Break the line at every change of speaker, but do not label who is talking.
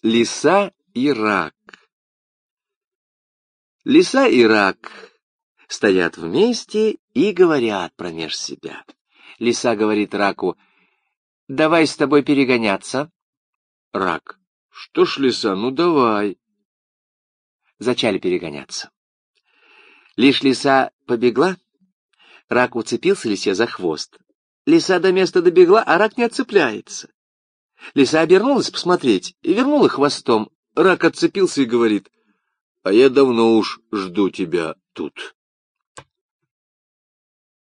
Лиса и рак. Лиса и рак стоят вместе и говорят промеж себя. Лиса говорит раку: «Давай с тобой перегоняться». Рак: «Что ж, лиса, ну давай». Зачали перегоняться. Лишь лиса побегла, рак уцепился лисе за хвост. Лиса до места добегла, а рак не отцепляется. Лиса обернулась посмотреть и вернула хвостом. Рак отцепился и говорит: «А я давно уж жду тебя тут».